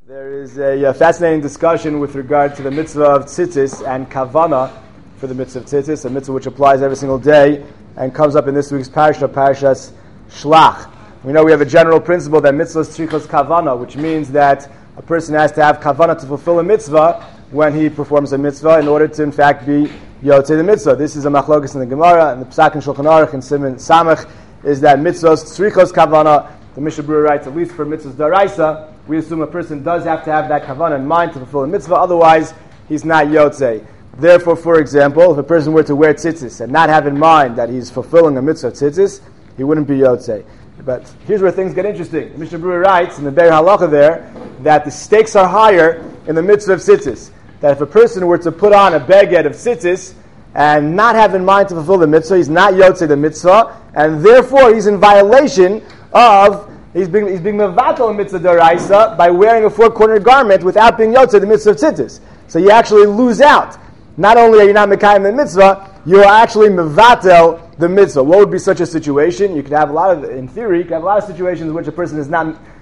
There is a fascinating discussion with regard to the mitzvah of tzitzis and kavana for the mitzvah of tzitzis, a mitzvah which applies every single day and comes up in this week's parasha, Parashas Shlach. We know we have a general principle that mitzvahs tzrichos kavana, which means that a person has to have kavana to fulfill a mitzvah when he performs a mitzvah in order to in fact be yotzei the mitzvah. This is a machlokes in the Gemara and the Psak in Shulchan Aruch and Siman Samach is that mitzvahs tzrichos kavana. The Mishnah Berurah writes, at least for mitzvahs daraisa, we assume a person does have to have that kavanah in mind to fulfill a mitzvah, otherwise he's not yotzei. Therefore, for example, if a person were to wear tzitzis and not have in mind that he's fulfilling a mitzvah of tzitzis, he wouldn't be yotzei. But here's where things get interesting. The Mishnah Berurah writes in the Be'er Halacha there that the stakes are higher in the mitzvah of tzitzis. That if a person were to put on a beged of tzitzis and not have in mind to fulfill the mitzvah, he's not yotzei the mitzvah, and therefore he's in violation of, he's being mevatel in mitzvah daraisa by wearing a four-cornered garment without being yotzei the mitzvah of tzitzis. So you actually lose out. Not only are you not mekayim the mitzvah, you are actually mevatel the mitzvah. What would be such a situation? You could have in theory, you could have a lot of situations in which a person is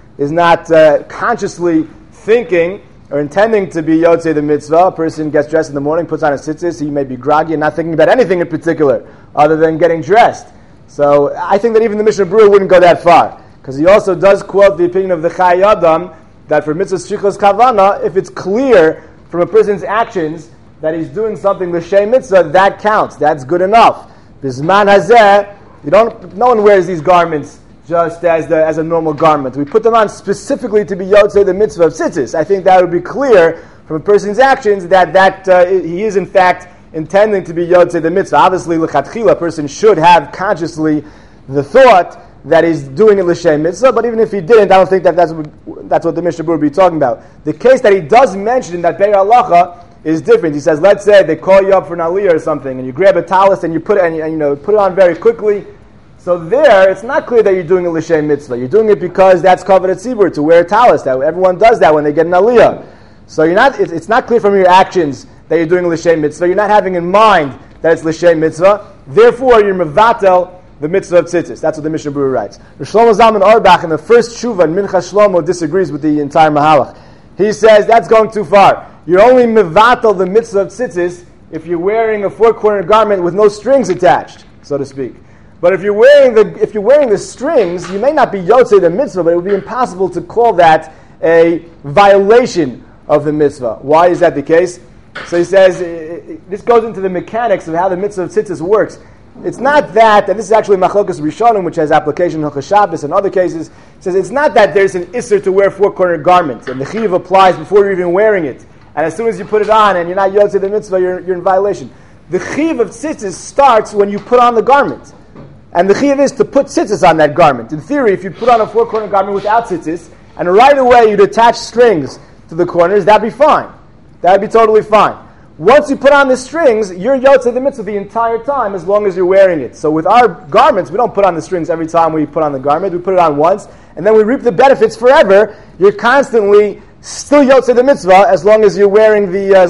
not consciously thinking or intending to be yotzei the mitzvah. A person gets dressed in the morning, puts on a tzitzis, he may be groggy and not thinking about anything in particular other than getting dressed. So I think that even the Mishnah Berurah wouldn't go that far, because he also does quote the opinion of the Chai Adam that for mitzvah tzrichos kavana, if it's clear from a person's actions that he's doing something l'shem mitzvah, that counts. That's good enough. Bisman hazeh, no one wears these garments just as a normal garment. We put them on specifically to be yotzei the mitzvah of tzitzis. I think that would be clear from a person's actions that he is in fact intending to be yotzei the mitzvah. Obviously, l'chatchila, a person should have consciously the thought that he's doing it l'shem mitzvah, but even if he didn't, I don't think that's what the Mishnah Berurah would be talking about. The case that he does mention in that Be'er Halacha is different. He says, let's say they call you up for an aliyah or something, and you grab a talis and you put it on very quickly. So there, it's not clear that you're doing a l'shem mitzvah. You're doing it because that's kavod tzibur, to wear a talis. That everyone does that when they get an aliyah. So it's not clear from your actions that you're doing a l'shem mitzvah. You're not having in mind that it's l'shem mitzvah. Therefore, you're mevatel the mitzvah of tzitzis. That's what the Mishnah Berurah writes. Shlomo Zalman Auerbach in the first Shuvah in Minchas Shlomo disagrees with the entire Mahalach. He says that's going too far. You're only mevatel the mitzvah of tzitzis if you're wearing a four-cornered garment with no strings attached, so to speak. But if you're wearing the strings, you may not be yotzei the mitzvah, but it would be impossible to call that a violation of the mitzvah. Why is that the case? So he says, this goes into the mechanics of how the mitzvah of tzitzis works. It's not that, and this is actually Machlokas Rishonim, which has application in Hilchos Shabbos and other cases, says it's not that there's an isser to wear four-cornered garments, and the chiyuv applies before you're even wearing it. And as soon as you put it on and you're not yotzei the mitzvah, you're in violation. The chiyuv of tzitzis starts when you put on the garment. And the chiyuv is to put tzitzis on that garment. In theory, if you put on a four-cornered garment without tzitzis, and right away you'd attach strings to the corners, that'd be fine. That'd be totally fine. Once you put on the strings, you're yotzei the mitzvah the entire time as long as you're wearing it. So with our garments, we don't put on the strings every time we put on the garment. We put it on once, and then we reap the benefits forever. You're constantly still yotzei the mitzvah as long as you're wearing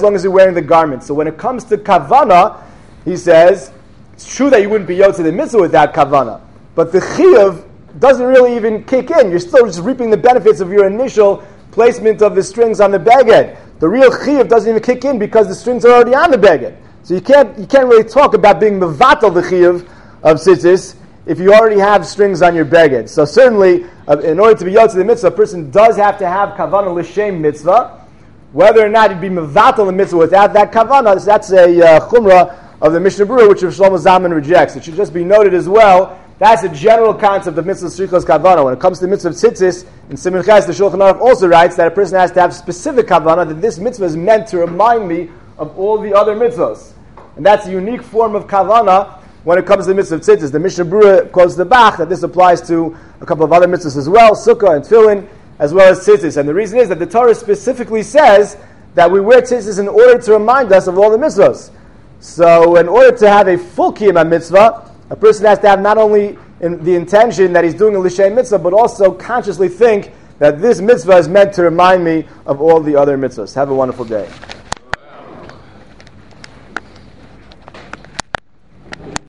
the garment. So when it comes to kavana, he says it's true that you wouldn't be yotzei the mitzvah without kavana, but the chiyuv doesn't really even kick in. You're still just reaping the benefits of your initial placement of the strings on the beged. The real chiyuv doesn't even kick in because the strings are already on the beged. So you can't really talk about being mevatel the chiyuv of tzitzis if you already have strings on your beged. So certainly, in order to be yotzei the mitzvah, a person does have to have kavanah l'shem mitzvah. Whether or not you'd be mevatel the mitzvah without that kavanah, that's a chumrah of the Mishnah Berurah, which Shlomo Zalman rejects. It should just be noted as well. That's a general concept of mitzvah tzrichos kavana. When it comes to the mitzvah of tzitzis, in Siman Ches, the Shulchan Aruch also writes that a person has to have specific kavana, that this mitzvah is meant to remind me of all the other mitzvahs. And that's a unique form of kavana when it comes to the mitzvah of tzitzis. The Mishnah Berurah quotes the Bach that this applies to a couple of other mitzvahs as well, sukkah and tefillin, as well as tzitzis. And the reason is that the Torah specifically says that we wear tzitzis in order to remind us of all the mitzvahs. So in order to have a full kiyum mitzvah, a person has to have not only in the intention that he's doing a l'shem mitzvah, but also consciously think that this mitzvah is meant to remind me of all the other mitzvahs. Have a wonderful day.